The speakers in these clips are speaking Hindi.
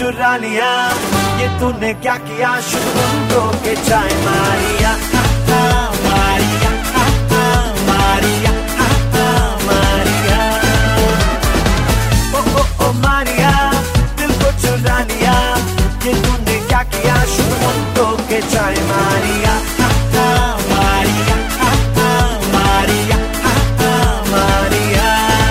चुरा लिया, ये तूने क्या किया, शुभ मुंडों के चाय मारिया, मारिया, मारिया, मारिया, ओ मारिया, दिल को चुरा लिया, ये तूने क्या किया, शुभ मुंडों के चाय मारिया, मारिया, मारिया, Maria.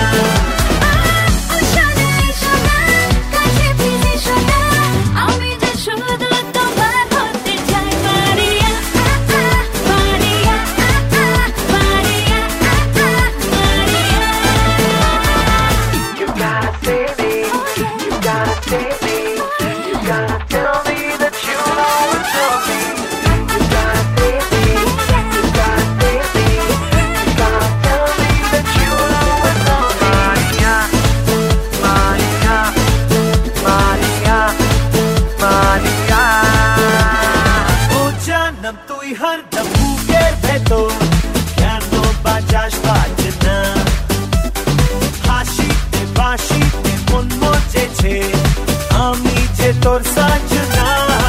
Hardam buker beto, piano bajaš bajna, hašite bašite mon moje che, ami je tor sajna.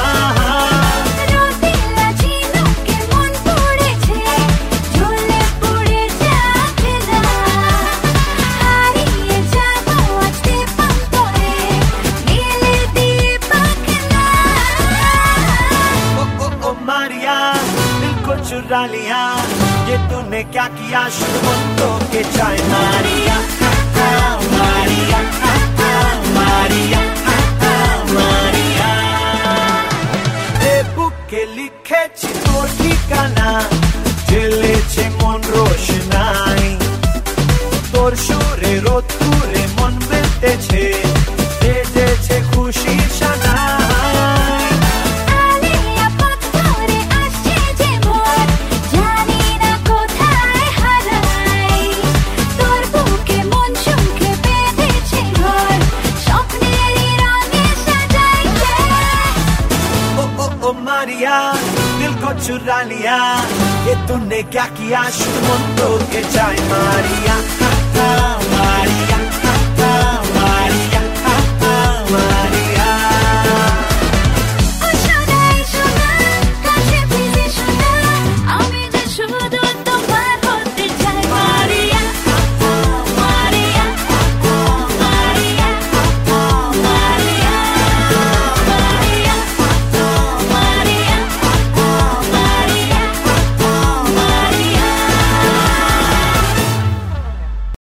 Rodila jino ke mon pore che, jole pore jakhna, hariye jabo aajte pantore, mile diye pakhna. Oh Maria, चुरा लिया, ये तूने क्या किया, शुभ मुंडों के चाय मारिया, मारिया, मारिया, मारिया। ए बुके लिखे तो ठिकाना, जेले छे मन रोशनाई, तोर सुरे रोतुरे मन मिलते छे, दे छे खुशी शनाई। मारिया, दिल को चुरा लिया, ये तूने क्या किया, शुभ मुंडों के चाय मारिया।